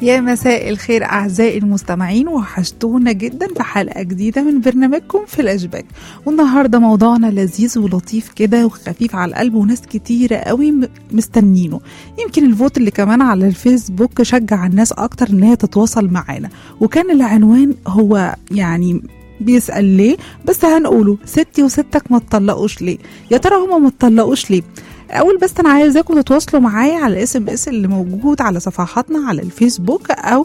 يا مساء الخير أعزائي المستمعين، وحشتونا جدا في حلقة جديدة من برنامجكم في الأشباك. والنهاردة موضوعنا لذيذ ولطيف كده وخفيف على القلب، وناس كتيرة قوي مستنينه. يمكن الفوت اللي كمان على الفيسبوك شجع الناس أكتر إن هي تتواصل معانا، وكان العنوان هو يعني بيسأل ليه، بس هنقوله ستي وستك ما تطلقوش ليه. يا ترى هما ما تطلقوش ليه؟ اول بس انا عايزاكم تتواصلوا معايا على SMS اللي موجود على صفحاتنا على الفيسبوك او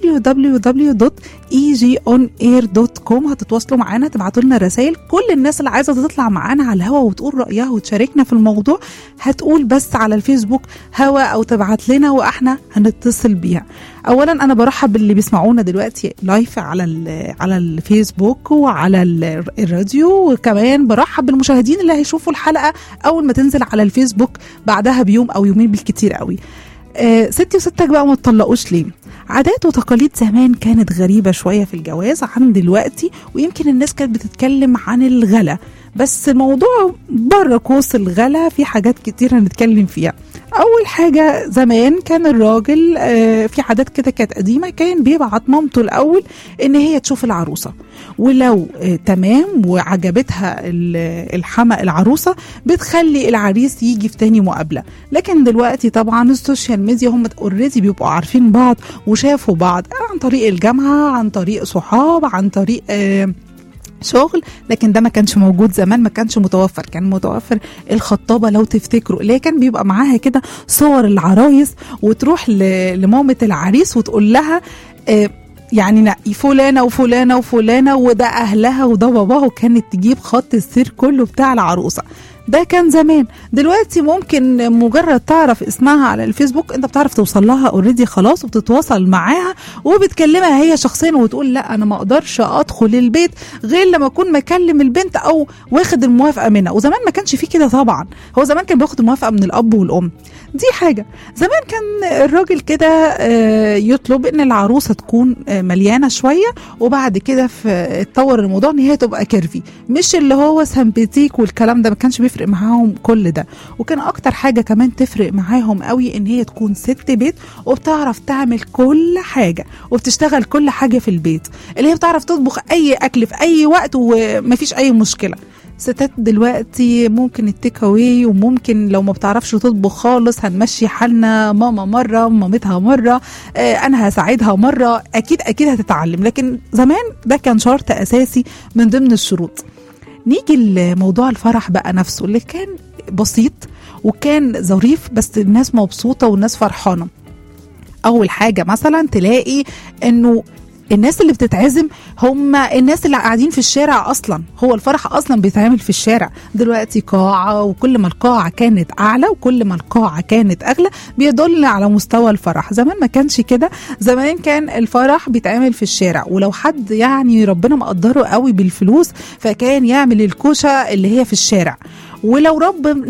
www.egionair.com. هتتواصلوا معانا، تبعتوا لنا رسائل. كل الناس اللي عايزه تطلع معانا على الهوا وتقول رايها وتشاركنا في الموضوع هتقول بس على الفيسبوك هوا او تبعت لنا واحنا هنتصل بيها. اولا انا برحب باللي بيسمعونا دلوقتي لايف على الفيسبوك وعلى الراديو، وكمان برحب بالمشاهدين اللي هيشوفوا الحلقه اول ما تنزل على الفيسبوك بعدها بيوم او يومين بالكتير قوي. ستي وستك بقى ما تطلقوش ليه؟ عادات وتقاليد زمان كانت غريبه شويه في الجواز عن دلوقتي، ويمكن الناس كانت بتتكلم عن الغلا، بس الموضوع بره قوس الغلا في حاجات كتير هنتكلم فيها. اول حاجه زمان كان الراجل في عادات كده كانت قديمه، كان بيبعت مامته الاول ان هي تشوف العروسه، ولو تمام وعجبتها الحما العروسه بتخلي العريس يجي في تاني مقابله. لكن دلوقتي طبعا السوشيال ميديا هم اوريدي بيبقوا عارفين بعض وشافوا بعض عن طريق الجامعه، عن طريق صحاب، عن طريق شغل. لكن ده ما كانش موجود زمان، ما كانش متوفر. كان متوفر الخطابة لو تفتكروا، اللي كان بيبقى معاها كده صور العرايس، وتروح لمامة العريس وتقول لها يعني نقي فلانة وفلانة وفلانة وده أهلها وده باباه، وكانت تجيب خط السير كله بتاع العروسة. ده كان زمان. دلوقتي ممكن مجرد تعرف اسمها على الفيسبوك انت بتعرف توصل لها اوريدي خلاص، وبتتواصل معاها وبتكلمها هي شخصيا وتقول لا انا ما اقدرش ادخل البيت غير لما اكون مكلم البنت او واخد الموافقه منها. وزمان ما كانش فيه كده طبعا، هو زمان كان بياخد الموافقه من الاب والام. دي حاجه زمان كان الراجل كده يطلب ان العروسه تكون مليانه شويه، وبعد كده اتطور الموضوع ان هي تبقى كيرفي، مش اللي هو سمبتيك والكلام ده، ما كانش بيفرق معاهم كل ده. وكان اكتر حاجه كمان تفرق معاهم قوي ان هي تكون ست بيت وبتعرف تعمل كل حاجه وبتشتغل كل حاجه في البيت، اللي هي بتعرف تطبخ اي اكل في اي وقت ومفيش اي مشكله. ستات دلوقتي ممكن التيك اواي، وممكن لو ما بتعرفش تطبخ خالص هنمشي حالنا، ماما مره مامتها مره انا هساعدها مره، اكيد هتتعلم. لكن زمان ده كان شرط اساسي من ضمن الشروط. نيجي لموضوع الفرح بقى نفسه اللي كان بسيط وكان ظريف، بس الناس مبسوطة والناس فرحانة. أول حاجة مثلا تلاقي أنه الناس اللي بتتعزم هم الناس اللي قاعدين في الشارع أصلا، هو الفرح أصلا بيتعمل في الشارع. دلوقتي قاعة، وكل ما القاعة كانت أعلى وكل ما القاعة كانت أغلى بيدل على مستوى الفرح. زمان ما كانش كده، زمان كان الفرح بيتعمل في الشارع، ولو حد يعني ربنا مقدره قوي بالفلوس فكان يعمل الكوشة اللي هي في الشارع. ولو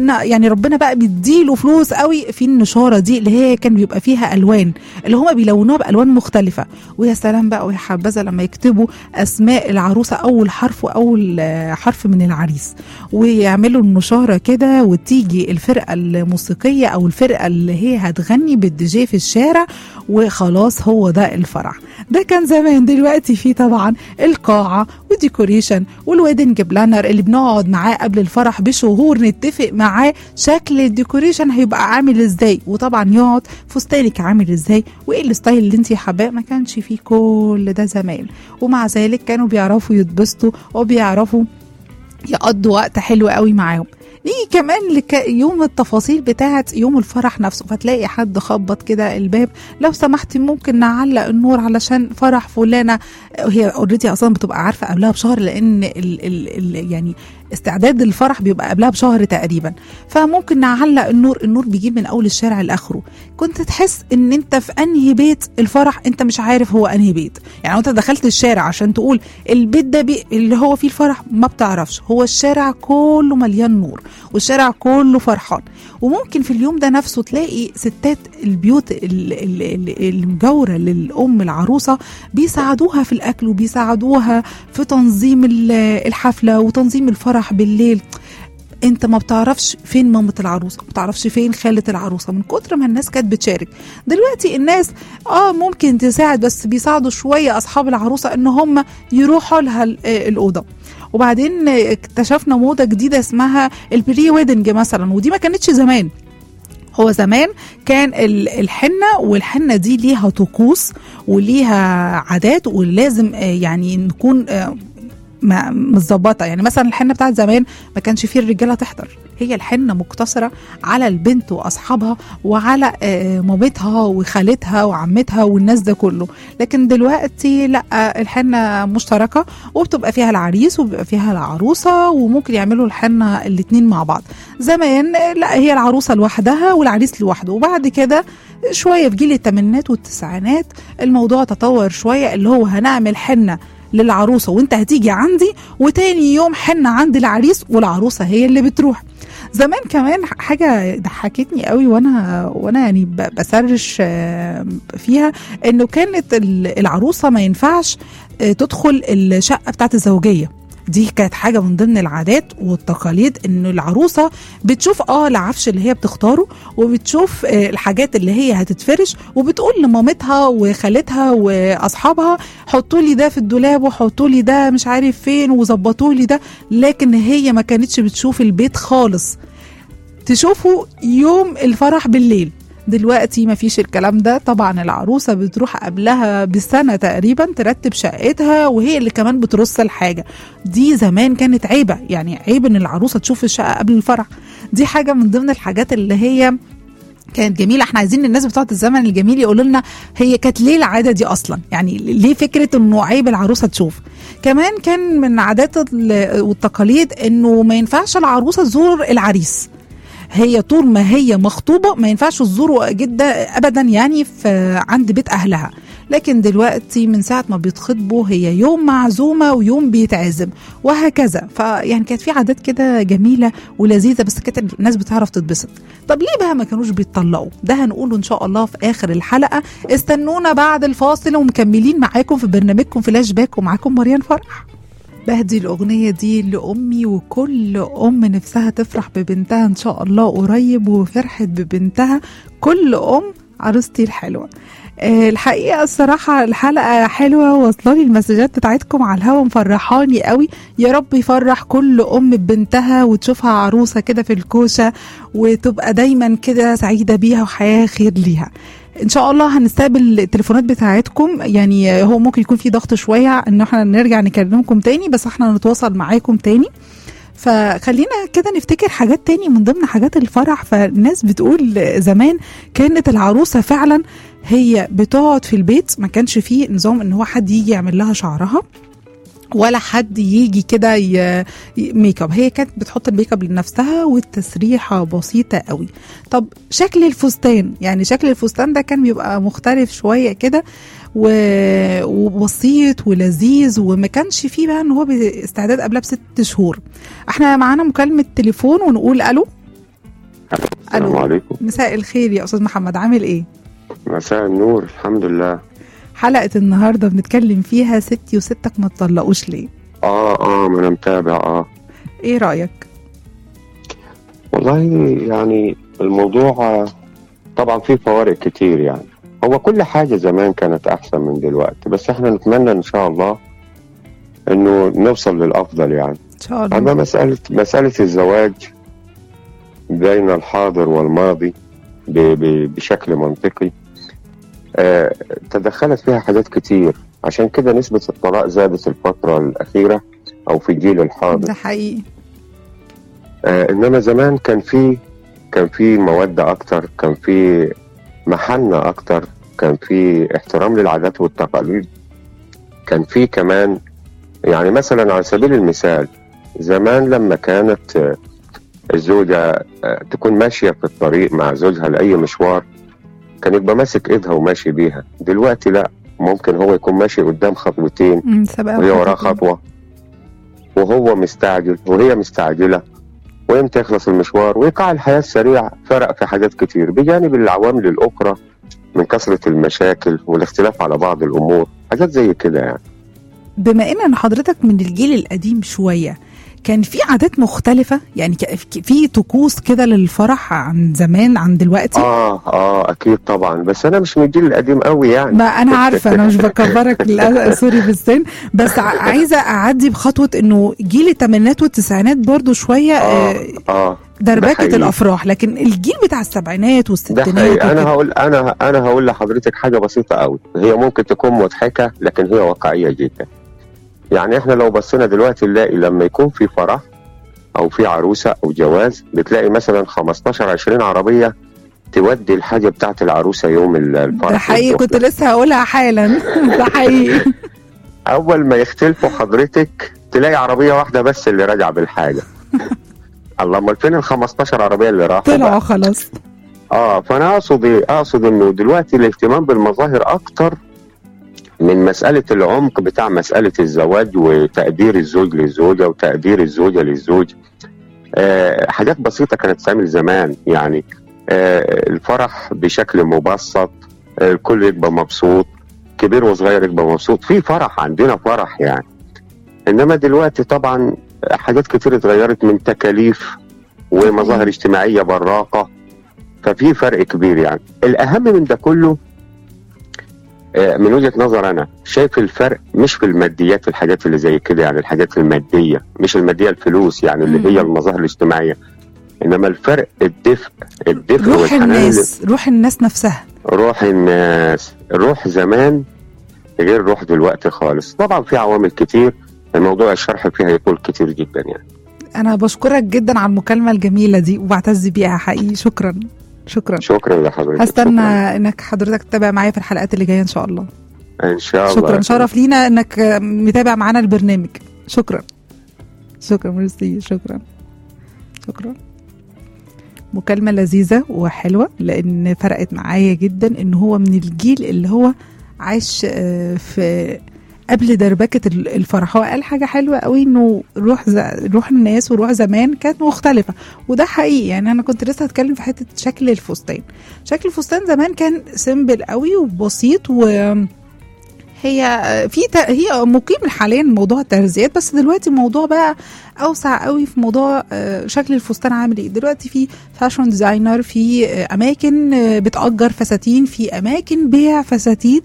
ربنا بقى بيديله فلوس قوي في النشارة دي اللي هي كان بيبقى فيها ألوان، اللي هما بيلونوها بألوان مختلفة. ويا سلام بقى ويا حبذا لما يكتبوا أسماء العروسة أول حرف وأول حرف من العريس، ويعملوا النشارة كده، وتيجي الفرقة الموسيقية أو الفرقة اللي هي هتغني بالديجي في الشارع، وخلاص هو ده الفرح. ده كان زمان. دلوقتي فيه طبعا القاعة والديكوريشن والويدنج بلانر اللي بنقعد معاه قبل الفرح بشهور نتفق معاه شكل الديكوريشن هيبقى عامل ازاي، وطبعا يقعد فستانك عامل ازاي وايه الستايل اللي انتي حباه. ما كانش فيه كل ده زمان، ومع ذلك كانوا بيعرفوا يتبسطوا وبيعرفوا يقضوا وقت حلو قوي معاهم. نيجي كمان يوم التفاصيل بتاعه يوم الفرح نفسه، فتلاقي حد خبط كده الباب، لو سمحتي ممكن نعلق النور علشان فرح فلانه. هي اوريدي اصلا بتبقى عارفه قبلها بشهر، لان يعني استعداد الفرح بيبقى قبلها بشهر تقريبا، فممكن نعلق النور بيجيب من اول الشارع لاخره. كنت تحس ان انت في انهي بيت الفرح، انت مش عارف هو انهي بيت. يعني انت دخلت الشارع عشان تقول البيت ده اللي هو فيه الفرح، ما بتعرفش، هو الشارع كله مليان نور والشارع كله فرحان. وممكن في اليوم ده نفسه تلاقي ستات البيوت المجاورة للأم العروسة بيساعدوها في الأكل وبيساعدوها في تنظيم الحفلة وتنظيم الفرح بالليل. انت ما بتعرفش فين مامة العروسة، ما بتعرفش فين خالة العروسة من كتر ما الناس كانت بتشارك. دلوقتي الناس ممكن تساعد، بس بيساعدوا شوية اصحاب العروسة ان هم يروحوا لها الأوضة. وبعدين اكتشفنا موضة جديدة اسمها البري ويدنج مثلا، ودي ما كانتش زمان. هو زمان كان الحنة، والحنة دي ليها طقوس وليها عادات، ولازم يعني نكون متظبطه. يعني مثلا الحنه بتاعت زمان ما كانش فيه الرجاله تحضر، هي الحنه مقتصره على البنت واصحابها وعلى مامتها وخالتها وعمتها والناس ده كله. لكن دلوقتي لا، الحنه مشتركه وبتبقى فيها العريس وبيبقى فيها العروسه، وممكن يعملوا الحنه الاتنين مع بعض. زمان لا، هي العروسه لوحدها والعريس لوحده. وبعد كده شويه في جيل الثمانينات والتسعينات الموضوع تطور شويه، اللي هو هنعمل حنه للعروسة وانت هتيجي عندي، وتاني يوم حنة عند العريس والعروسة هي اللي بتروح. زمان كمان حاجة ضحكتني قوي وانا يعني بسرش فيها، انه كانت العروسة ما ينفعش تدخل الشقة بتاعت الزوجية. دي كانت حاجة من ضمن العادات والتقاليد، انه العروسة بتشوف العفش اللي هي بتختاره، وبتشوف الحاجات اللي هي هتتفرش، وبتقول لمامتها وخالتها واصحابها حطوا لي ده في الدولاب وحطوا لي ده مش عارف فين وظبطوا لي ده. لكن هي ما كانتش بتشوف البيت خالص، تشوفوا يوم الفرح بالليل. دلوقتي ما فيش الكلام ده. طبعا العروسة بتروح قبلها بسنة تقريبا ترتب شقتها، وهي اللي كمان بترص الحاجة. دي زمان كانت عيبة، يعني عيب ان العروسة تشوف الشقة قبل الفرح. دي حاجة من ضمن الحاجات اللي هي كانت جميلة. احنا عايزين الناس بتوع الزمن الجميل يقولوا لنا هي كانت ليه العادة دي اصلا، يعني ليه فكرة انه عيب العروسة تشوف. كمان كان من عادات والتقاليد انه ما ينفعش العروسة تزور العريس، هي طول ما هي مخطوبة ما ينفعش تزوره جدا أبدا، يعني في عند بيت أهلها. لكن دلوقتي من ساعة ما بيتخطبوا هي يوم معزومة ويوم بيتعزم وهكذا. فيعني كانت في عادات كده جميلة ولذيذة، بس كانت الناس بتعرف تتبسط. طب ليه بقى ما كانوش بيتطلقوا؟ ده هنقوله إن شاء الله في آخر الحلقة. استنونا بعد الفاصل ومكملين معاكم في برنامجكم فلاش باك، ومعاكم مريان فرح. بهدي الأغنية دي لأمي وكل أم نفسها تفرح ببنتها إن شاء الله قريب، وفرحت ببنتها كل أم عروستي الحلوة. الحقيقة الصراحة الحلقة حلوة، وصلالي المسجات بتاعتكم على الهوا مفرحاني قوي. يا رب يفرح كل أم ببنتها وتشوفها عروسة كده في الكوشة، وتبقى دايما كده سعيدة بيها وحياة خير ليها ان شاء الله. هنستقبل التليفونات بتاعتكم، يعني هو ممكن يكون في ضغط شوية ان احنا نرجع نكلمكم تاني، بس احنا نتواصل معاكم تاني. فخلينا كده نفتكر حاجات تاني من ضمن حاجات الفرح. فالناس بتقول زمان كانت العروسة فعلا هي بتقعد في البيت، ما كانش فيه نظام ان هو حد يجي يعمل لها شعرها ولا حد يجي كده ميك اب. هي كانت بتحط الميك اب لنفسها والتسريحه بسيطه قوي. طب شكل الفستان، يعني شكل الفستان ده كان بيبقى مختلف شويه كده وبسيط ولذيذ، وما كانش فيه بقى ان هو باستعداد قبلها ب6 شهور. احنا معانا مكالمه تليفون ونقول الو. السلام عليكم. مساء الخير يا استاذ محمد، عامل ايه؟ مساء النور، الحمد لله. حلقة النهاردة بنتكلم فيها ستي وستك ما تطلقوش ليه؟ ما انا متابع. ايه رأيك؟ والله يعني الموضوع طبعا فيه فوارق كتير. يعني هو كل حاجة زمان كانت احسن من دلوقتي، بس احنا نتمنى ان شاء الله انه نوصل للافضل. يعني ان شاء الله. اما مسألة الزواج بين الحاضر والماضي بشكل منطقي تدخلت فيها حاجات كتير، عشان كده نسبة الطلاق زادت الفترة الأخيرة أو في الجيل الحاضر. ده حقيقي. إنما زمان كان في مودة أكتر، كان في محنة أكتر، كان في احترام للعادات والتقاليد، كان في كمان يعني مثلا على سبيل المثال زمان لما كانت الزوجة تكون ماشية في الطريق مع زوجها لأي مشوار كان يبقى ماسك ايدها وماشي بيها. دلوقتي لا، ممكن هو يكون ماشي قدام خطوتين وهي وراه خطوة، وهو مستعجل وهي مستعجلة، وامتى يخلص المشوار، ويقع الحياة السريع. فرق في حاجات كتير بجانب العوامل الأخرى من كثرة المشاكل والاختلاف على بعض الأمور، حاجات زي كده. يعني بما ان حضرتك من الجيل القديم شوية، كان في عادات مختلفة يعني، في طقوس كده للفرح عن زمان عن دلوقتي؟ اكيد طبعا، بس انا مش من الجيل القديم قوي يعني. ما انا عارفة، انا مش بكبرك سوري بالسن، بس عايزة اعدي بخطوة انه جيل الثمانينات والتسعينات برضو شوية دربكة الافراح، لكن الجيل بتاع السبعينات والستينات انا هقول لحضرتك حاجة بسيطة قوي، هي ممكن تكون مضحكة لكن هي واقعية جدا. يعني احنا لو بصينا دلوقتي نلاقي لما يكون في فرح او في عروسة او جواز، بتلاقي مثلا 15-20 عربية تودي الحاجة بتاعت العروسة يوم الفرح. ده حقيقي، كنت لسه هقولها حالا. ده حقيقي. اول ما يختلفوا حضرتك تلاقي عربية واحدة بس اللي راجعة بالحاجة. اللهم فين ال15 عربية اللي راحوا طلعوا خلاص. فانا اقصد انه دلوقتي الاهتمام بالمظاهر اكتر من مسألة العمق بتاع مسألة الزواج وتقدير الزوج للزوجة وتقدير الزوجة للزوج. حاجات بسيطة كانت تعمل زمان يعني. الفرح بشكل مبسط، الكل يبقى مبسوط، كبير وصغير يبقى مبسوط، في فرح، عندنا فرح يعني. انما دلوقتي طبعا حاجات كتير اتغيرت من تكاليف ومظاهر اجتماعية براقة، ففي فرق كبير يعني. الأهم من ده كله من وجهة نظر أنا شايف الفرق مش في الماديات، الحاجات اللي زي كده يعني، الحاجات المادية، مش المادية الفلوس يعني اللي هي المظاهر الاجتماعية، إنما الفرق الدفء روح الناس، روح الناس نفسها، روح الناس. روح زمان غير روح دلوقتي خالص. طبعا في عوامل كتير، الموضوع الشرح فيها يطول كتير جدا يعني. أنا بشكرك جدا على المكالمة الجميلة دي وبعتز بيها حقيقي. شكرا لحضرتك. هستنى انك حضرتك تتابع معايا في الحلقات اللي جايه ان شاء الله. ان شاء الله. شكرا، شرف لينا انك متابع معانا البرنامج. شكرا ميرسي. شكرا. مكالمه لذيذه وحلوه لان فرقت معايا جدا ان هو من الجيل اللي هو عايش في قبل دربكة الفرح. هو قال حاجة حلوة قوي انه روح الناس وروح زمان كانت مختلفة، وده حقيقي يعني. انا كنت لسه هتكلم في حتة شكل الفستان زمان كان سيمبل قوي وبسيط، هي مقيم حاليا موضوع الترزيات، بس دلوقتي الموضوع بقى اوسع قوي في موضوع شكل الفستان عامل ايه. دلوقتي في فاشن ديزاينر، في اماكن بتأجر فساتين، في اماكن بيع فساتين،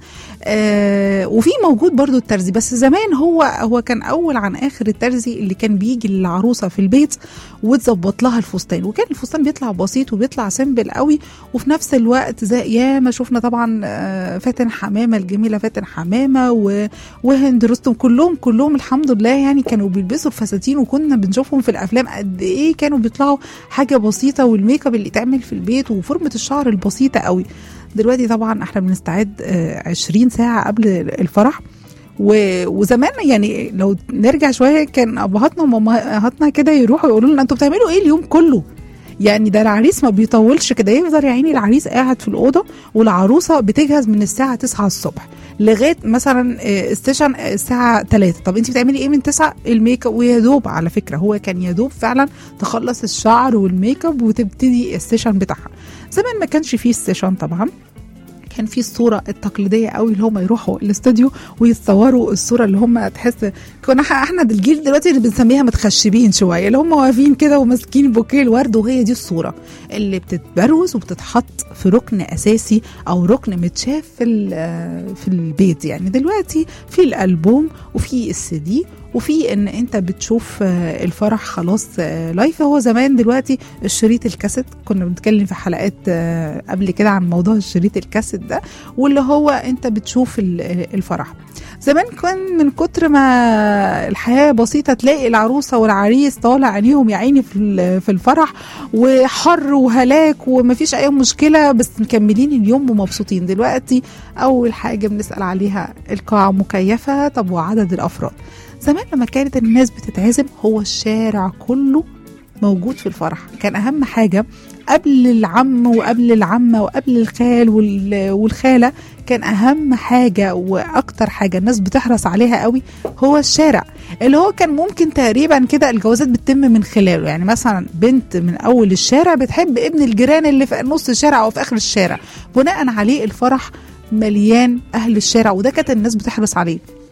وفي موجود برضو الترزي. بس زمان هو كان اول عن اخر الترزي اللي كان بيجي للعروسه في البيت وتظبط لها الفستان، وكان الفستان بيطلع بسيط وبيطلع سيمبل قوي، وفي نفس الوقت زي ياما شفنا طبعا فاتن حمامه الجميله، فاتن حمامه وهند رستم، كلهم الحمد لله يعني كانوا بيلبسوا الفساتين، وكنا بنشوفهم في الافلام قد ايه كانوا بيطلعوا حاجه بسيطه، والميك اب اللي يتعمل في البيت وفورمه الشعر البسيطه قوي. دلوقتي طبعا احنا بنستعد 20 ساعه قبل الفرح، وزمان يعني لو نرجع شويه كان ابهاتنا ومامهاتنا كده يروحوا يقولوا لنا انتوا بتعملوا ايه اليوم كله يعني، ده العريس ما بيطولش كده، يفضل يعني العريس قاعد في الأوضة والعروسة بتجهز من الساعة 9 الصبح لغاية مثلا استيشن الساعة 3. طب انت بتعملي ايه من 9؟ الميك اب. ويا دوب على فكرة هو كان يا دوب فعلا تخلص الشعر والميك اب وتبتدي السيشن بتاعها. زمان ما كانش فيه السيشن طبعا، كان في الصوره التقليديه قوي اللي هم يروحوا الاستوديو ويتصوروا الصوره اللي هم تحس كنا احنا الجيل دلوقتي اللي بنسميها متخشبين شويه، اللي هم واقفين كده وماسكين بوكيه الورد، وهي دي الصوره اللي بتتبروز وبتتحط في ركن اساسي او ركن متشاف في البيت. يعني دلوقتي في الالبوم وفي السي وفي ان انت بتشوف الفرح خلاص لايف. هو زمان دلوقتي الشريط الكاسيت، كنا بنتكلم في حلقات قبل كده عن موضوع الشريط الكاسيت ده، واللي هو انت بتشوف الفرح. زمان كان من كتر ما الحياة بسيطة تلاقي العروسة والعريس طالع عينيهم يا عيني في الفرح، وحر وهلاك ومفيش اي مشكلة، بس مكملين اليوم ومبسوطين. دلوقتي اول حاجة بنسأل عليها القاعة مكيفة، طب وعدد الافراد. زمان لما كانت الناس بتتعزم هو الشارع كله موجود في الفرح، كان أهم حاجة قبل العم وقبل العمة وقبل الخال والخالة، كان أهم حاجة وأكتر حاجة الناس بتحرص عليها قوي هو الشارع، اللي هو كان ممكن تقريبا كده الجوازات بتتم من خلاله. يعني مثلا بنت من أول الشارع بتحب ابن الجيران اللي في نص الشارع أو في آخر الشارع، بناء عليه الفرح مليان أهل الشارع، وده كانت الناس بتحرص عليه.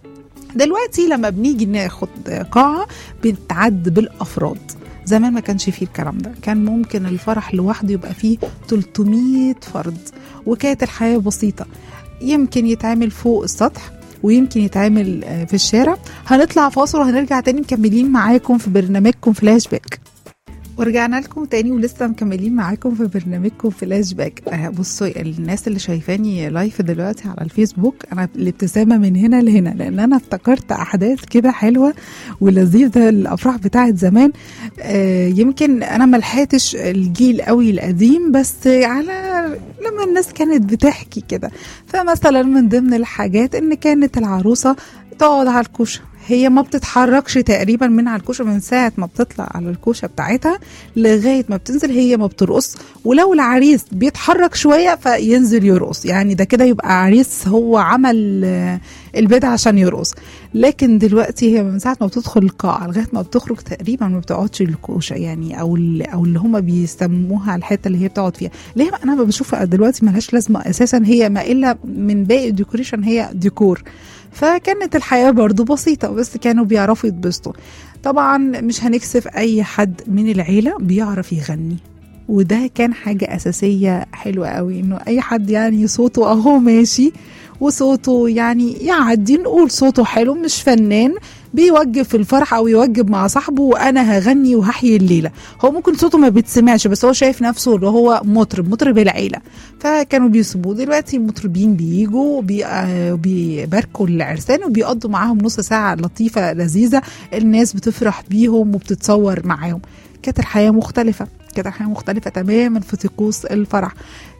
دلوقتي لما بنيجي ناخد قاعة بنتعد بالأفراد. زمان ما كانش فيه الكلام ده، كان ممكن الفرح لوحده يبقى فيه 300 فرد، وكانت الحياة بسيطة. يمكن يتعمل فوق السطح ويمكن يتعمل في الشارع. هنطلع فاصل وهنرجع تاني مكملين معاكم في برنامجكم فلاش باك. ورجعنا لكم تاني ولسه مكملين معاكم في برنامجكم فلاش باك. بصوا الناس اللي شايفاني لايف دلوقتي على الفيسبوك، انا الابتسامه من هنا لهنا، لان انا افتكرت احداث كده حلوه ولذيذه، الافراح بتاعت زمان. يمكن انا ملحقتش الجيل قوي القديم، بس على لما الناس كانت بتحكي كده. فمثلا من ضمن الحاجات ان كانت العروسه تقعد على الكوشه، هي ما بتتحركش تقريبا من على الكوشه، من ساعه ما بتطلع على الكوشه بتاعتها لغايه ما بتنزل هي ما بترقص. ولو العريس بيتحرك شويه فينزل يرقص، يعني ده كده يبقى عريس هو عمل البدع عشان يرقص. لكن دلوقتي هي من ساعه ما بتدخل القاعه لغايه ما بتخرج تقريبا ما بتقعدش الكوشه، يعني او اللي هم بيسموها الحته اللي هي بتقعد فيها. ليه انا بشوفها دلوقتي ملهاش لازمه اساسا، هي ما الا من باقي الديكوريشن هي ديكور. فكانت الحياة برضو بسيطة، بس كانوا بيعرفوا يتبسطوا. طبعا مش هنكسف أي حد من العيلة بيعرف يغني، وده كان حاجة أساسية حلوة قوي، إنه أي حد يعني صوته أهو ماشي وصوته يعني يعدي، نقول صوته حلو، مش فنان بيوجب في الفرح او يوجب مع صاحبه وانا هغني وهحيي الليله. هو ممكن صوته ما بيتسمعش، بس هو شايف نفسه اللي هو مطرب العيله، فكانوا بيسيبوه. دلوقتي المطربين بييجوا بيباركوا العرسان وبيقضوا معاهم نص ساعه لطيفه لذيذه، الناس بتفرح بيهم وبتتصور معاهم. كانت الحياه مختلفه، كانت الحياه مختلفه تماما في طقوس الفرح.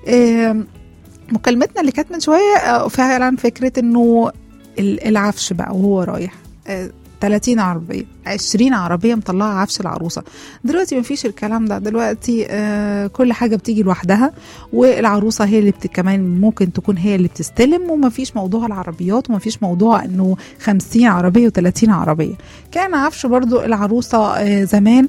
مكالمتنا اللي كانت من شويه فعلا فكره انه العفش بقى وهو رايح 30 عربية 20 عربية مطلعة عفش العروسة. دلوقتي ما فيش الكلام ده، دلوقتي كل حاجة بتيجي لوحدها، والعروسة هي اللي كمان ممكن تكون هي اللي بتستلم، وما فيش موضوع العربيات وما فيش موضوع انه 50 عربية و30 عربية. كان عفش برضو العروسة زمان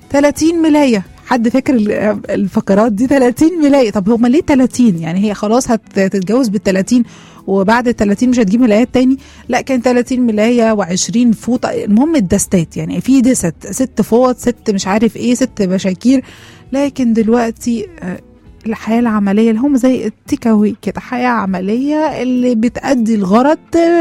30 ملاية. حد فاكر الفقرات دي 30 ملاية؟ طب هما ليه 30؟ يعني هي خلاص هتتجوز بال30 وبعد ال30 مش هتجيب ملايات تاني؟ لا، كان 30 ملاية و20 فوطة، المهم الدستات، يعني في دست 6 فوط 6 مش عارف ايه 6 بشاكير. لكن دلوقتي الحياة العملية اللي هم زي التيكاوي كده، حياة عملية اللي بتأدي الغرض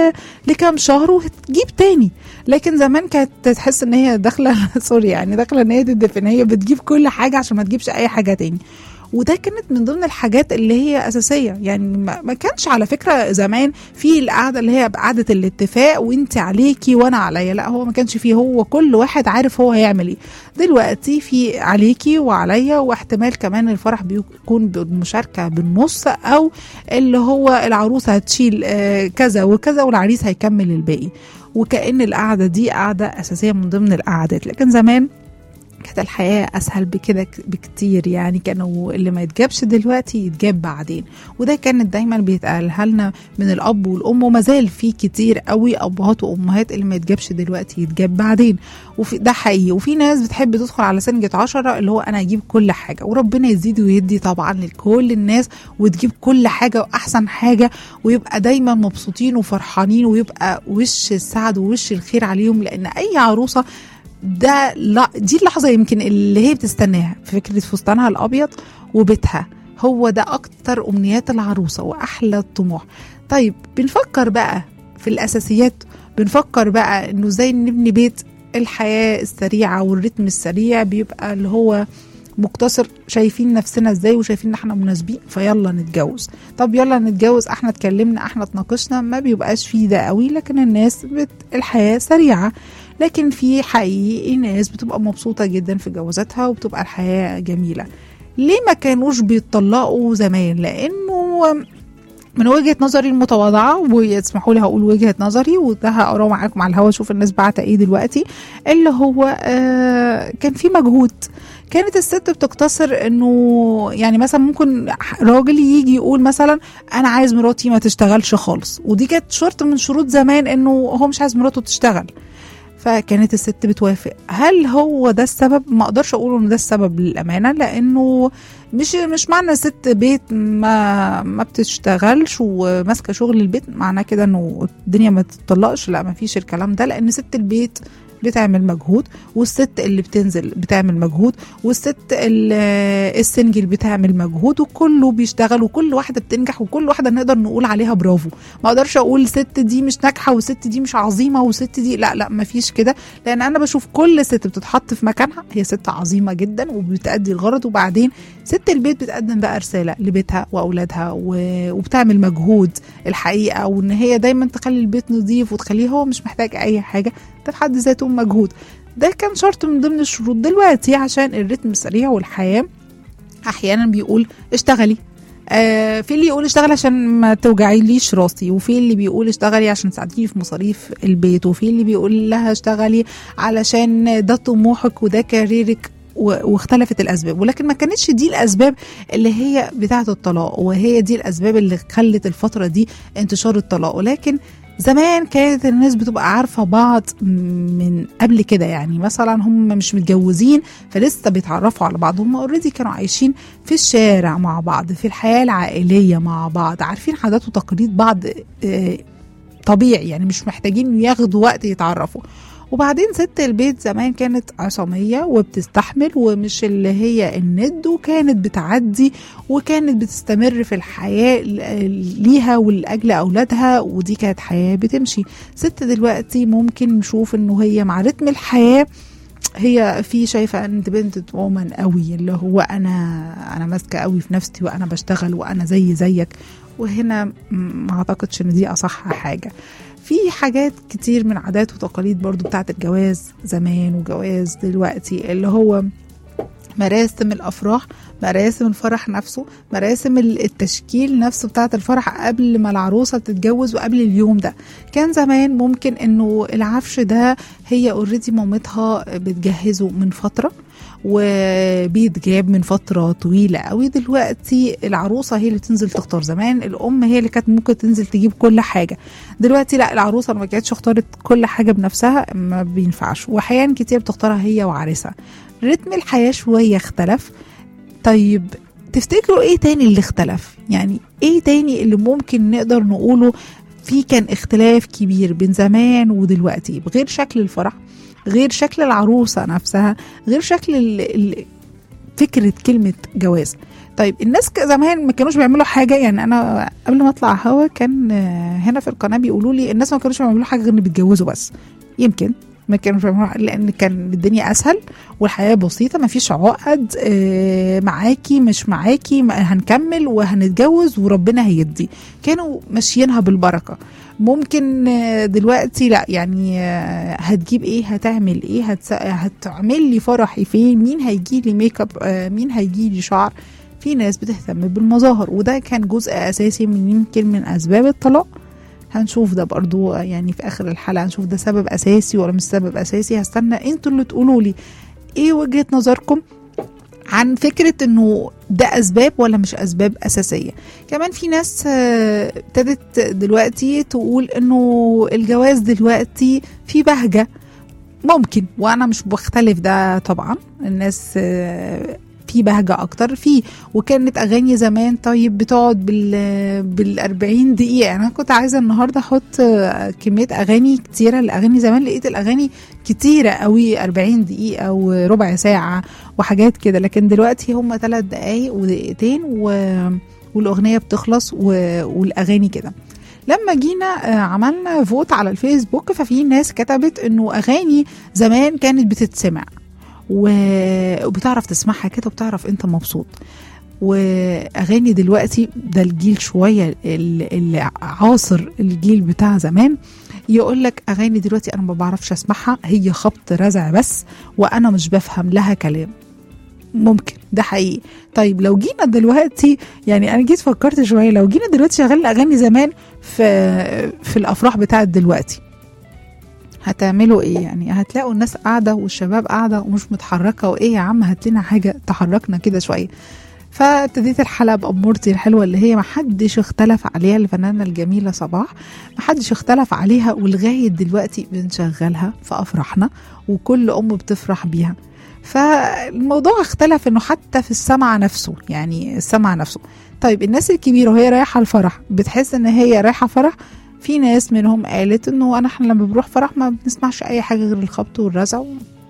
لكام شهر وهتجيب تاني. لكن زمان كانت تحس ان هي داخلة سوري يعني داخلة ان هي تدفن، هي بتجيب كل حاجة عشان ما تجيبش اي حاجة تاني. وده كانت من ضمن الحاجات اللي هي أساسية. يعني ما كانش على فكرة زمان في القعدة اللي هي قعدة الاتفاق وانت عليكي وانا عليا، لا هو ما كانش فيه، هو كل واحد عارف هو هيعمل ايه. دلوقتي في عليكي وعليا، واحتمال كمان الفرح بيكون بالمشاركة بالنص، او اللي هو العروسة هتشيل كذا وكذا والعريس هيكمل الباقي، وكأن القعدة دي قعدة أساسية من ضمن القعدات. لكن زمان كانت الحياة أسهل بكده بكتير، يعني كانوا اللي ما يتجابش دلوقتي يتجاب بعدين، وده كانت دايما بيتقالها لنا من الأب والأم، وما زال في كتير قوي أبهات وأمهات اللي ما يتجابش دلوقتي يتجاب بعدين. وفي ده حقيقي. وفي ناس بتحب تدخل على سنجة 10 اللي هو أنا أجيب كل حاجة، وربنا يزيد ويدي طبعا لكل الناس وتجيب كل حاجة وأحسن حاجة، ويبقى دايما مبسوطين وفرحانين، ويبقى وش السعد ووش الخير عليهم. لأن أي عروسة ده دي اللحظة يمكن اللي هي بتستناها، في فكرة فستانها الأبيض وبيتها، هو ده أكتر أمنيات العروسة وأحلى الطموح. طيب بنفكر بقى في الأساسيات، بنفكر بقى إنه زي نبني بيت. الحياة السريعة والرتم السريع بيبقى اللي هو مقتصر، شايفين نفسنا ازاي وشايفين ان احنا مناسبين فيلا نتجوز. طب يلا نتجوز، احنا اتكلمنا احنا اتناقشنا، ما بيبقاش فيه ده قوي. لكن الناس الحياة سريعة، لكن في حقيقي ناس بتبقى مبسوطة جدا في جوازاتها وبتبقى الحياة جميلة. ليه ما كانوش بيتطلقوا زمان؟ لانه من وجهة نظري المتواضعة، ويسمحوا لي هقول وجهة نظري وده هقراه معاكم على الهوا، اشوف الناس بعتها ايه دلوقتي، اللي هو كان في مجهود. كانت الست بتقتصر انه يعني مثلا ممكن راجل يجي يقول مثلا انا عايز مراتي ما تشتغلش خالص، ودي كانت شرط من شروط زمان انه هو مش عايز مراته تشتغل. فكانت الست بتوافق. هل هو ده السبب؟ ما اقدرش اقول ان ده السبب للامانه، لانه مش معنى ست بيت ما بتشتغلش وماسكه شغل البيت معناه كده انه الدنيا ما تطلقش. لا، ما فيش الكلام ده، لان ست البيت بتعمل مجهود، والست اللي بتنزل بتعمل مجهود، والست السنجل بتعمل مجهود، وكله بيشتغل، وكل واحدة بتنجح، وكل واحدة نقدر نقول عليها برافو. ما اقدرش اقول ست دي مش ناجحة وست دي مش عظيمة وست دي لا ما فيش كده، لان انا بشوف كل ست بتتحط في مكانها هي ست عظيمة جدا وبتأدي الغرض. وبعدين ست البيت بتقدم بقى رسالة لبيتها واولادها وبتعمل مجهود الحقيقة، وان هي دايما تخلي البيت نظيف وتخليه هو مش محتاج اي حاجة، ده في حد ذاته مجهود. ده كان شرط من ضمن الشروط. دلوقتي عشان الريتم السريع والحياة احيانا بيقول اشتغلي، في اللي يقول اشتغلي عشان ما توجعيليش راسي، وفي اللي بيقول اشتغلي عشان تساعديني في مصاريف البيت، وفي اللي بيقول لها اشتغلي علشان ده طموحك وده كاريرك، واختلفت الاسباب. ولكن ما كانتش دي الاسباب اللي هي بتاعه الطلاق، وهي دي الاسباب اللي خلت الفترة دي انتشار الطلاق. ولكن زمان كانت الناس بتبقى عارفة بعض من قبل كده، يعني مثلا هم مش متجوزين فلسه بيتعرفوا على بعض، هم اوريدي كانوا عايشين في الشارع مع بعض، في الحياة العائلية مع بعض، عارفين عادات وتقاليد بعض طبيعي، يعني مش محتاجين ياخدوا وقت يتعرفوا. وبعدين ست البيت زمان كانت عصامية وبتستحمل ومش اللي هي الند، وكانت بتعدي وكانت بتستمر في الحياة ليها ولأجل أولادها، ودي كانت حياة بتمشي. ست دلوقتي ممكن نشوف انه هي مع رتم الحياة هي في شايفة اندبندنت وومن قوي، اللي هو انا ماسكة قوي في نفسي وانا بشتغل وانا زيك، وهنا ما اعتقدش ان دي اصح حاجة. في حاجات كتير من عادات وتقاليد برضو بتاعت الجواز زمان وجواز دلوقتي، اللي هو مراسم الأفراح، مراسم الفرح نفسه، مراسم التشكيل نفسه بتاعت الفرح قبل ما العروسة تتجوز وقبل اليوم ده. كان زمان ممكن انه العفش ده هي اوريدي مامتها بتجهزه من فترة وبيتجاب من فترة طويلة قوي. دلوقتي العروسة هي اللي تنزل تختار. زمان الأم هي اللي كانت ممكن تنزل تجيب كل حاجة، دلوقتي لا، العروسة ما كانتش اختارت كل حاجة بنفسها، ما بينفعش، وأحيان كتير بتختارها هي وعريسها. رتم الحياة شوية اختلف. طيب تفتكروا ايه تاني اللي اختلف؟ يعني ايه تاني اللي ممكن نقدر نقوله في كان اختلاف كبير بين زمان ودلوقتي، بغير شكل الفرح، غير شكل العروسة نفسها، غير شكل فكرة كلمة جواز؟ طيب الناس زمان ما كانوش بيعملوا حاجة، يعني أنا قبل ما أطلع هوا كان هنا في القناة بيقولوا لي الناس ما كانوش بيعملوا حاجة غير إن بيتجوزوا بس. يمكن ما كانوا بيعملوا لأن كان الدنيا أسهل والحياة بسيطة، ما فيش عقد، معاكي مش معاكي هنكمل وهنتجوز وربنا هيدي، كانوا ماشيينها بالبركة. ممكن دلوقتي لا، يعني هتجيب ايه، هتعمل ايه، هتعمل لي فرحي فين، مين هيجي لي ميك اب، مين هيجي لي شعر. في ناس بتهتم بالمظاهر، وده كان جزء اساسي يمكن من اسباب الطلاق. هنشوف ده برضو يعني في اخر الحلقة، هنشوف ده سبب اساسي ولا مش سبب اساسي. هستنى انتوا اللي تقولوا لي ايه وجهة نظركم عن فكرة انه ده اسباب ولا مش اسباب اساسية. كمان في ناس ابتدت دلوقتي تقول انه الجواز دلوقتي في بهجة، ممكن، وانا مش بختلف ده طبعا، الناس في بهجة اكتر فيه. وكانت اغاني زمان طيب بتقعد بال40 دقيقة، انا كنت عايزة النهاردة احط كمية اغاني كتيرة. الاغاني زمان لقيت الاغاني كتيرة قوي، 40 دقيقة وربع ساعة وحاجات كده، لكن دلوقتي هم 3 دقايق ودقيقتين والاغنية بتخلص والاغاني كده. لما جينا عملنا فوت على الفيسبوك، ففي ناس كتبت انه اغاني زمان كانت بتتسمع وبتعرف تسمعها كده وبتعرف انت مبسوط، واغاني دلوقتي ده الجيل شوية اللي عاصر الجيل بتاع زمان يقولك اغاني دلوقتي انا ما بعرفش اسمعها، هي خبط رزع بس وانا مش بفهم لها كلام. ممكن ده حقيقي. طيب لو جينا دلوقتي، يعني انا جيت فكرت شوية، لو جينا دلوقتي شغال اغاني زمان في الافراح بتاعت دلوقتي هتعملوا ايه؟ يعني هتلاقوا الناس قاعدة والشباب قاعدة ومش متحركة، وايه يا عم هات لنا حاجة تحركنا كده شوية. فابتديت الحلقه بأمورتي الحلوه اللي هي محدش اختلف عليها، الفنانه الجميله صباح، محدش اختلف عليها ولغايه دلوقتي بنشغلها في افراحنا وكل ام بتفرح بيها. فالموضوع اختلف انه حتى في السمع نفسه، يعني السمع نفسه. طيب الناس الكبيره وهي رايحه الفرح بتحس ان هي رايحه فرح، في ناس منهم قالت انه احنا لما بنروح فرح ما بنسمعش اي حاجه غير الخبط والرزع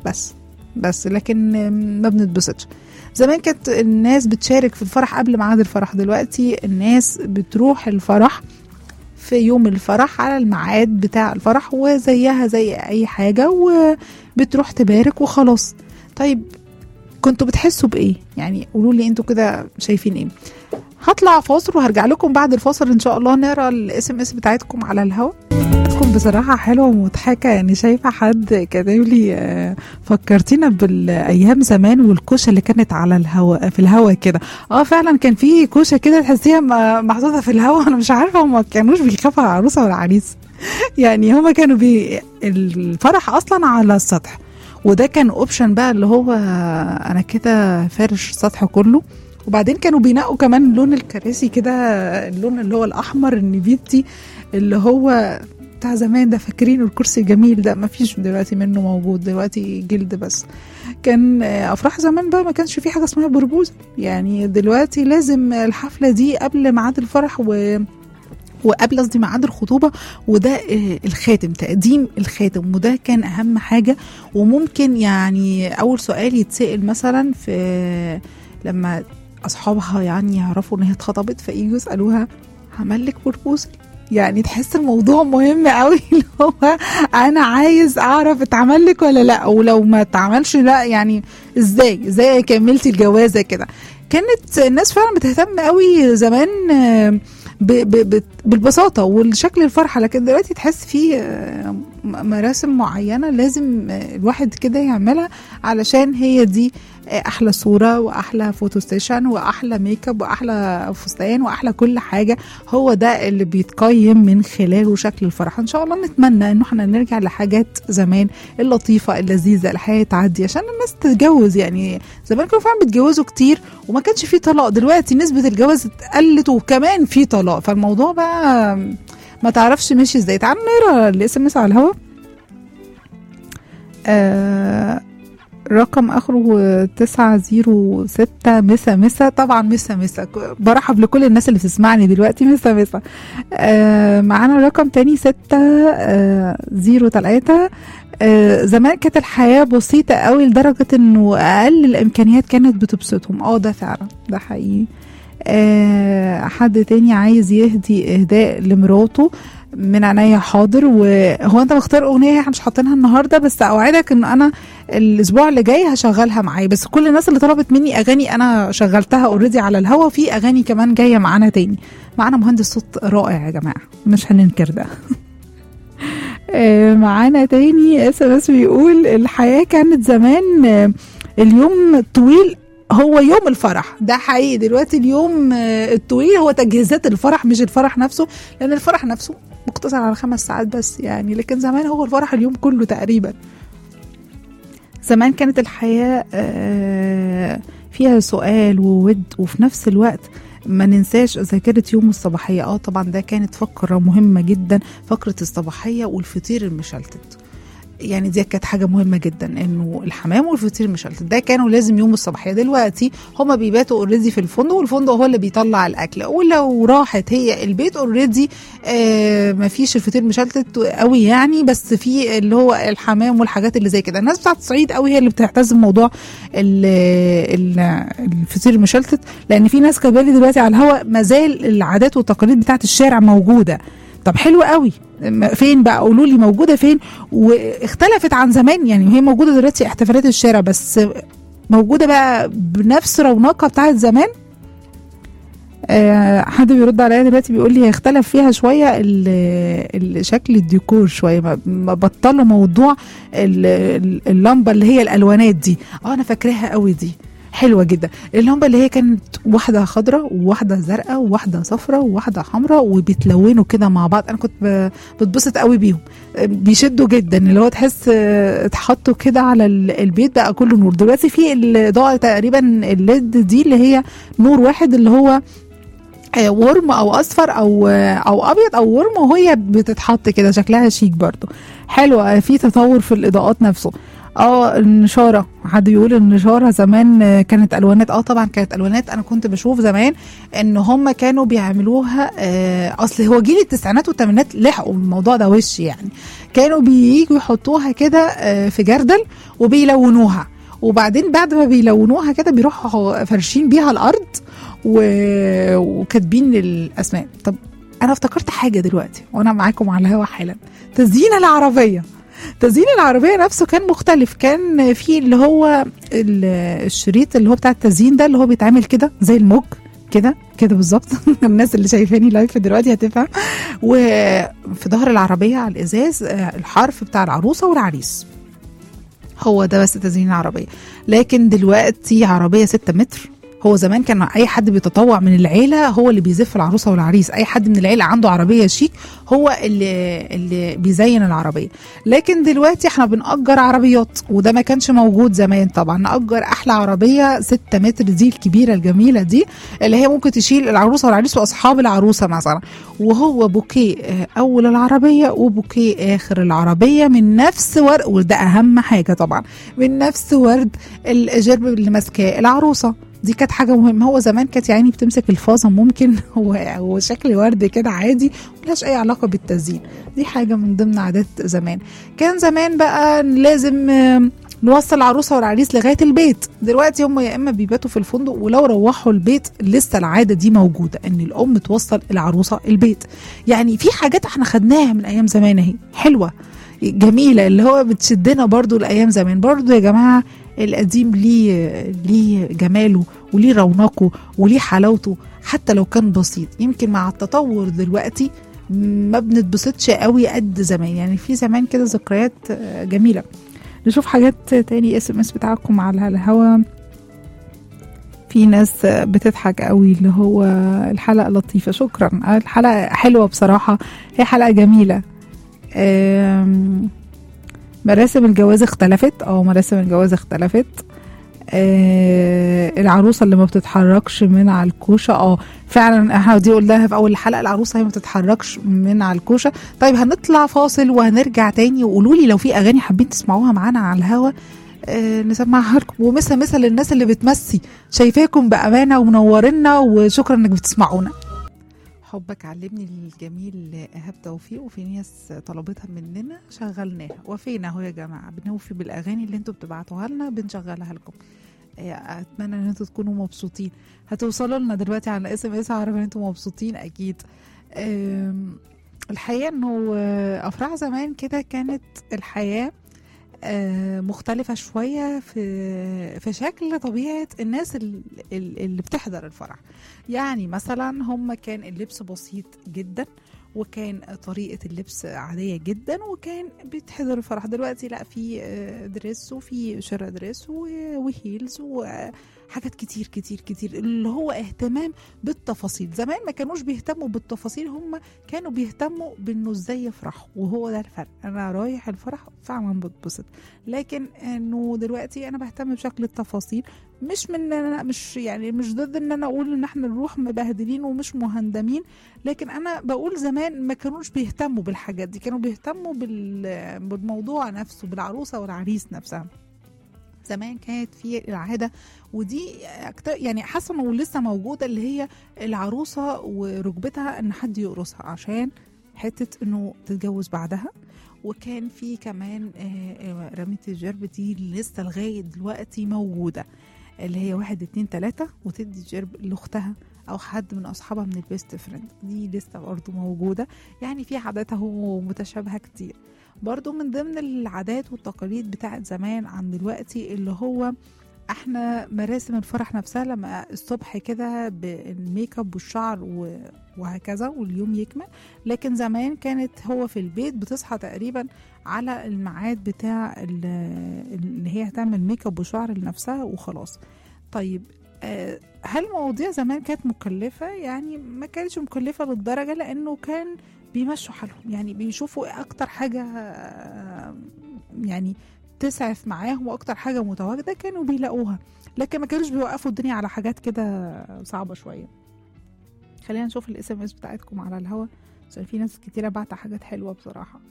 بس لكن ما بنتبسطش. زمان كانت الناس بتشارك في الفرح قبل ميعاد الفرح، دلوقتي الناس بتروح الفرح في يوم الفرح على الميعاد بتاع الفرح وزيها زي اي حاجه وبتروح تبارك وخلاص. طيب كنتوا بتحسوا بايه؟ يعني قولوا لي انتوا كده شايفين ايه. هطلع فاصل وهرجع لكم بعد الفاصل ان شاء الله نقرا الSMS بتاعتكم على الهواء. بصراحة حلوة ومضحكة، يعني شايفة حد كاتب لي فكرتينا بالأيام زمان والكوشة اللي كانت على الهواء في الهواء كده. فعلا كان في كوشة كده تحسيها محطوطة في الهواء. أنا مش عارفة هم كانوش بيخافوا على العروسة ولا العريس يعني هم كانوا الفرح أصلا على السطح، وده كان اوبشن بقى اللي هو أنا كده فارش السطح كله. وبعدين كانوا بينقوا كمان لون الكراسي كده، اللون اللي هو الأحمر النبيتي اللي هو بتاع زمان ده، فاكرين الكرسي الجميل ده؟ ما فيش دلوقتي منه موجود، دلوقتي جلد بس. كان افراح زمان بقى ما كانش في حاجه اسمها بربوز، يعني دلوقتي لازم الحفله دي قبل ميعاد الفرح وقبل قصدي ميعاد الخطوبه، وده الخاتم، تقديم الخاتم، وده كان اهم حاجه. وممكن يعني اول سؤال يتسال مثلا في لما اصحابها يعني يعرفوا ان هي اتخطبت فييجوا يسالوها هعمل لك بربوز، يعني تحس الموضوع مهم قوي اللي هو انا عايز اعرف اتعمل لك ولا لا، ولو ما اتعملش لا يعني ازاي كملتي الجوازه كده. كانت الناس فعلا بتهتم قوي زمان بالبساطه والشكل الفرحه، لكن دلوقتي تحس في مراسم معينه لازم الواحد كده يعملها علشان هي دي احلى صوره واحلى فوتو ستيشن واحلى ميك اب واحلى فستان واحلى كل حاجه. هو ده اللي بيتقيم من خلاله شكل الفرح. ان شاء الله نتمنى انه احنا نرجع لحاجات زمان اللطيفه اللذيذه، الحياه تعدي عشان الناس تتجوز. يعني زمان كانوا فعلا بيتجوزوا كتير وما كانش فيه طلاق، دلوقتي نسبه الجواز قلت وكمان فيه طلاق، فالموضوع بقى ما تعرفش ماشي ازاي. تعالوا نقرا الSMS على الهوا. رقم اخره 906 مسا طبعا مسا برحب لكل الناس اللي بتسمعني دلوقتي مسا. معانا رقم تاني 603. زمان كانت الحياة بسيطة قوي لدرجة انه اقل الامكانيات كانت بتبسطهم. ده فعلا ده حقيقي. حد تاني عايز يهدي اهداء لمراته من عينيا حاضر. وهو انت مختار اغنيه احنا مش حاطينها النهارده، بس اوعدك ان انا الاسبوع اللي جاي هشغلها معايا. بس كل الناس اللي طلبت مني اغاني انا شغلتها اوريدي على الهوا، في اغاني كمان جايه معانا تاني. معانا مهندس صوت رائع يا جماعه مش هننكر ده. معانا تاني SMS بيقول الحياه كانت زمان اليوم طويل هو يوم الفرح. ده حقيقي، دلوقتي اليوم الطويل هو تجهيزات الفرح مش الفرح نفسه، لان الفرح نفسه مقتصر على 5 ساعات بس يعني، لكن زمان هو الفرح اليوم كله تقريبا. زمان كانت الحياة فيها سؤال وود، وفي نفس الوقت ما ننساش ذاكرة يوم الصباحية. طبعا ده كانت فقرة مهمة جدا، فقرة الصباحية والفطير المشلتت. يعني دي كانت حاجه مهمه جدا، انه الحمام والفطير المشلتت ده كانوا لازم يوم الصباحيه. دلوقتي هما بيباتوا اوريدي في الفندق، والفندق هو اللي بيطلع الاكل، ولو راحت هي البيت اوريدي ما فيش الفطير المشلتت قوي يعني، بس في اللي هو الحمام والحاجات اللي زي كده. الناس بتاعت الصعيد قوي هي اللي بتعتز بموضوع الفطير المشلتت، لان في ناس كبالي دلوقتي على الهواء مازال العادات والتقاليد بتاعت الشارع موجوده. طب حلو قوي، فين بقى؟ قولوا لي موجوده فين؟ واختلفت عن زمان يعني، وهي موجوده دلوقتي احتفالات الشارع، بس موجوده بقى بنفس رونقها بتاعت زمان. حد بيرد عليا دلوقتي بيقول لي هيختلف فيها شويه شكل الديكور شويه، ما بطلوا موضوع اللمبه اللي هي الالوانات دي. انا فاكراها قوي دي، حلوه جدا، اللي هي كانت واحده خضراء وواحده زرقاء وواحده صفراء وواحده حمراء وبيتلونوا كده مع بعض. انا كنت بتبسط قوي بيهم، بيشدوا جدا، اللي هو تحس اتحطوا كده على البيت بقى كله نور. دلوقتي في الاضاءه تقريبا الليد دي اللي هي نور واحد، اللي هو ورم او اصفر او ابيض او ورم، وهي بتتحط كده شكلها شيك برضو حلوه. في تطور في الاضاءات نفسه. النشاره، حد بيقول النشاره زمان كانت الوانات. طبعا كانت الوانات. انا كنت بشوف زمان ان هم كانوا بيعملوها، اصل هو جيل التسعينات والثمانينات لحقوا الموضوع ده وش يعني، كانوا بييجوا يحطوها كده في جردل وبيلونوها، وبعدين بعد ما بيلونوها كده بيروحوا فرشين بيها الارض وكاتبين الاسماء. طب انا افتكرت حاجه دلوقتي وانا معاكم على الهوا حالا، تزيين العربيه نفسه كان مختلف. كان في اللي هو الشريط اللي هو بتاع التزيين ده، اللي هو بيتعمل كده زي الموج كده بالظبط. الناس اللي شايفاني لايف دلوقتي هتفهم. وفي ظهر العربيه على الازاز الحرف بتاع العروسه والعريس، هو ده بس تزيين العربيه. لكن دلوقتي عربيه 6 متر. هو زمان كان اي حد بيتطوع من العيله هو اللي بيزف العروسه والعريس، اي حد من العيله عنده عربيه شيك هو اللي بيزين العربيه. لكن دلوقتي احنا بنأجر عربيات، وده ما كانش موجود زمان. طبعا نأجر احلى عربيه 6 متر دي الكبيره الجميله دي، اللي هي ممكن تشيل العروسه والعريس واصحاب العروسه مثلا، وهو بوكيه اول العربيه وبوكيه اخر العربيه من نفس ورد، وده اهم حاجه طبعا، من نفس ورد الجرب اللي ماسكاه العروسه. دي كانت حاجه مهمه. هو زمان كانت يعني بتمسك الفازه ممكن هو شكل ورد كده عادي، ملهاش اي علاقه بالتزيين. دي حاجه من ضمن عادات زمان. كان زمان بقى لازم نوصل العروسه والعريس لغايه البيت. دلوقتي هم يا اما بيباتوا في الفندق، ولو روحوا البيت لسه العاده دي موجوده ان الام توصل العروسه البيت. يعني في حاجات احنا خدناها من ايام زمان اهي حلوه جميله، اللي هو بتشدنا برضو لايام زمان. برضو يا جماعه القديم ليه جماله وليه رونقه وليه حلاوته، حتى لو كان بسيط. يمكن مع التطور دلوقتي ما بنتبسطش قوي قد زمان. يعني في زمان كده ذكريات جميله. نشوف حاجات تاني. SMS بتاعكم على الهوا. في ناس بتضحك قوي، اللي هو الحلقه لطيفه. شكرا، الحلقه حلوه بصراحه، هي حلقه جميله. مراسم الجواز اختلفت. مراسم الجواز اختلفت. العروسه اللي ما بتتحركش من على الكوشه. فعلا احنا دي قلناها في اول الحلقه، العروسه هي ما بتتحركش من على الكوشه. طيب هنطلع فاصل وهنرجع تاني، وقولوا لي لو في اغاني حابين تسمعوها معانا على الهوا نسمعها لكم. ومثل الناس اللي بتمسي، شايفاكم بامانه ومنورنا، وشكرا انك بتسمعونا. حبك علمني الجميل ايهاب توفيق، وفي ناس طلبتها مننا شغلناها، وفينا اهو يا جماعه بنوفي بالاغاني اللي انتوا بتبعتوها لنا بنشغلها لكم. اتمنى ان انتوا تكونوا مبسوطين. هتوصلوا لنا دلوقتي على SMS، عارفه ان انتوا مبسوطين اكيد. الحقيقه انه افراح زمان كده كانت الحياه مختلفة شوية في شكل طبيعة الناس اللي بتحضر الفرح. يعني مثلا هم كان اللبس بسيط جدا، وكان طريقة اللبس عادية جدا، وكان بتحضر الفرح. دلوقتي لا، في دريس وفي شرة دريس وهيلز وحاجات كتير كتير كتير، اللي هو اهتمام بالتفاصيل. زمان ما كانوش بيهتموا بالتفاصيل، هم كانوا بيهتموا بانه ازاي يفرح، وهو ده الفرق. انا رايح الفرح فعلا بتبسط، لكن انه دلوقتي انا بهتم بشكل التفاصيل. مش ضد ان انا اقول ان احنا نروح مبهدلين ومش مهندمين، لكن انا بقول زمان ما كانوش بيهتموا بالحاجات دي، كانوا بيهتموا بالموضوع نفسه، بالعروسة والعريس نفسها. زمان كانت في العادة، ودي يعني حاسة انه لسه موجودة، اللي هي العروسة وركبتها ان حد يقرصها عشان حتة انه تتجوز بعدها. وكان في كمان رمية الجرب دي لسه لغاية دلوقتي موجودة، اللي هي 1 2 3 وتدي الجرب لاختها او حد من اصحابها من البيست فريند. دي لسه برضو موجودة. يعني في عادات اهو متشابهة كتير. برضو من ضمن العادات والتقاليد بتاعت زمان عن دلوقتي، اللي هو احنا مراسم الفرح نفسها لما الصبح كده بالميك اب والشعر وهكذا واليوم يكمل. لكن زمان كانت هو في البيت بتصحى تقريبا على الميعاد بتاع اللي هي هتعمل ميك اب وشعر لنفسها وخلاص. طيب هل مواضيع زمان كانت مكلفة؟ يعني ما كانتش مكلفة للدرجة، لأنه كان بيمشوا حالهم، يعني بيشوفوا أكتر حاجة يعني تسعف معاهم وأكتر حاجة متواجدة كانوا بيلاقوها، لكن ما كانوش بيوقفوا الدنيا على حاجات كده صعبة شوية. خلينا نشوف الاس ام اس بتاعتكم على الهوا، عشان في ناس كتيرة بعت حاجات حلوة بصراحة.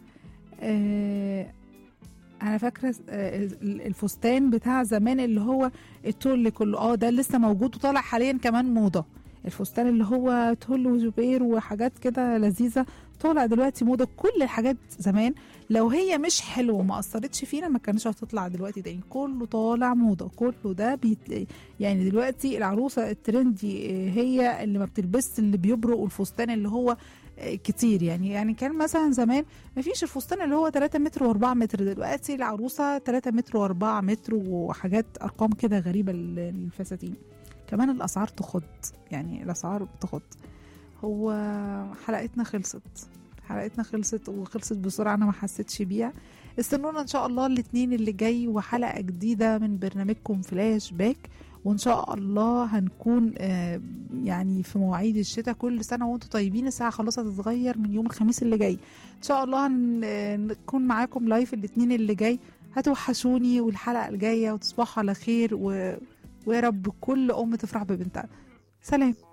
انا فاكره الفستان بتاع زمان اللي هو التول كله، ده لسه موجود وطالع حاليا كمان موضه. الفستان اللي هو تول وجبير وحاجات كده لذيذه طالع دلوقتي موضه. كل الحاجات زمان لو هي مش حلوه وما اثرتش فينا ما كانش هتطلع دلوقتي تاني، كله طالع موضه، كله ده يعني دلوقتي العروسه الترندي هي اللي ما بتلبس اللي بيبرق، والفستان اللي هو كتير. يعني كان مثلا زمان ما فيش الفستان اللي هو 3 متر و4 متر، دلوقتي العروسه 3 متر و4 متر وحاجات ارقام كده غريبه للفساتين. كمان الاسعار تخض، يعني الاسعار بتخض. هو حلقتنا خلصت وخلصت بسرعه، انا ما حسيتش بيها. استنونا ان شاء الله الاثنين اللي جاي وحلقه جديده من برنامجكم فلاش باك، وان شاء الله هنكون يعني في مواعيد الشتاء. كل سنه وانتم طيبين. الساعه خلاص هتتغير من يوم الخميس اللي جاي ان شاء الله، هنكون معاكم لايف الاثنين اللي جاي. هتوحشوني، والحلقه الجايه وتصبحوا على خير ويا رب كل ام تفرح ببنتها. سلام.